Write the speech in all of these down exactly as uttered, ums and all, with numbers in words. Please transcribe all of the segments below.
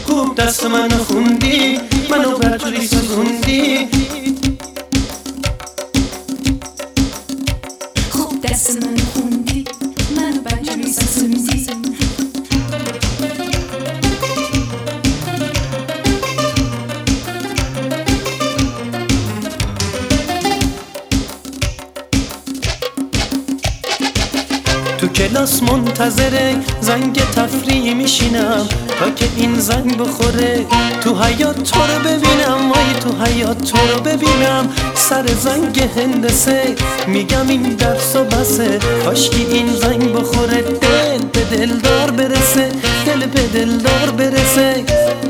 خوب دست منو خوندی، منو برجوری سوزوندی. خوب دست منو خوندی، منو برجوری سوزوندی. تو کلاس منتظر زنگ تفریح میشینم تا که این زنگ بخوره، تو حیاط تو رو ببینم، وای تو حیاط تو رو ببینم. سر زنگ هندسه میگم این درس و بسه، کاشکی این زنگ بخوره، دل به دلدار برسه، دل به دلدار برسه.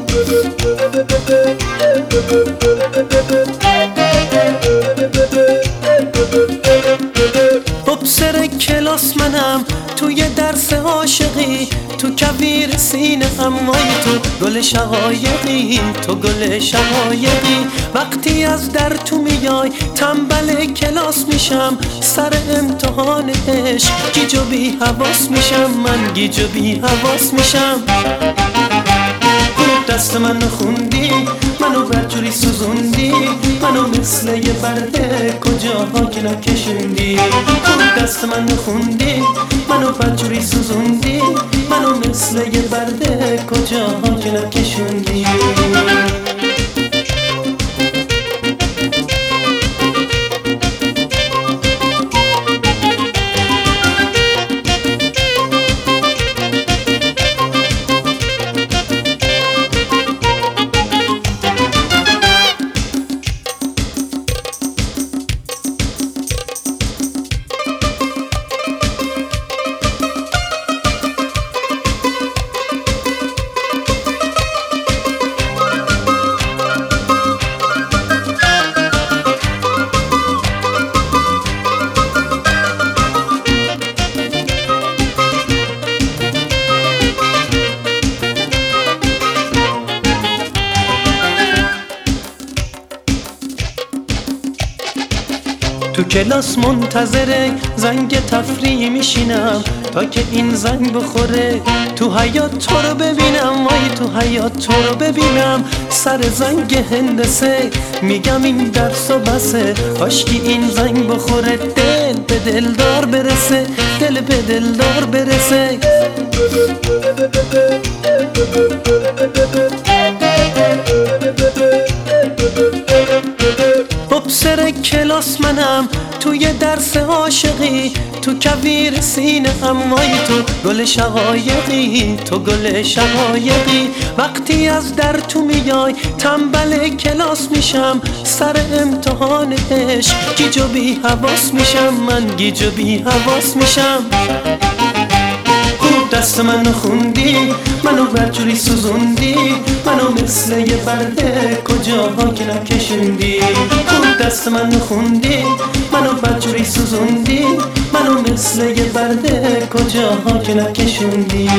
ابصر کلاس منم توی درس عاشقی، تو کویر سینه هم، وای تو گل شقایقی، تو گل شقایقی. وقتی از در تو میای تنبل کلاس میشم، سر امتحان عشق گیج و بی حواس میشم، من گیج و بی حواس میشم. خوب دست منو خوندی، منو برجوری سوزوندی، منو مثل یه برده کجاها که نکشوندی. خوب دست منو خوندی، منو برجوری سوزوندی، منو مثل یه برده کجاها که نکشوندی. تو کلاس منتظر زنگ تفریح میشینم تا که این زنگ بخوره، تو حیاط تو رو ببینم، وای تو حیاط تو رو ببینم. سر زنگ هندسه میگم این درس و بسه، کاشکی این زنگ بخوره، دل به دلدار برسه، دل به دلدار برسه. ابصر کلاس منم توی درس عاشقی، تو کویر سینه هم، وای تو گل شقایقی، تو گل شقایقی. وقتی از در تو میای تنبل کلاس میشم، سر امتحان عشق گیج و بی حواس میشم، من گیج و بی حواس میشم. خوب دست منو خوندی، منو برجوری سوزوندی، منو مثل یه برده کجاها که نکشوندی. خوب دست منو خوندی، منو برجوری سوزوندی، منو مثل یه برده کجاها که نکشوندی.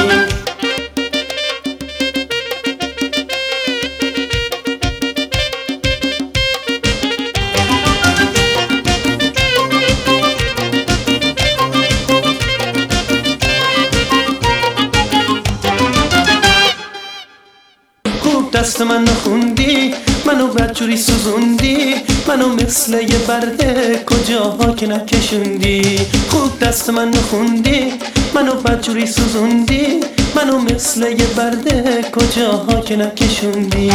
دست منو خوندی، منو برجوری سوزوندی، منو مثل یه برده کجاها که نکشوندی. خوب دست منو خوندی، منو برجوری سوزوندی، منو مثل یه برده کجاها که نکشوندی.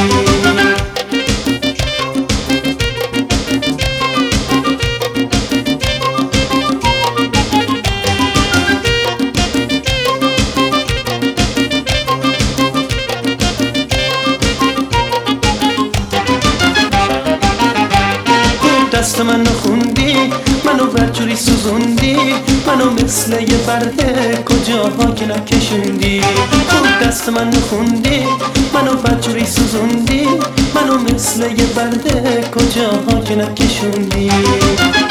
دست منو خوندی، منو برجوری سوزوندی، منو مثل یه برده کجاها که نکشوندی. خوب دست منو خوندی، منو برجوری سوزوندی، منو مثل یه برده کجاها که نکشوندی.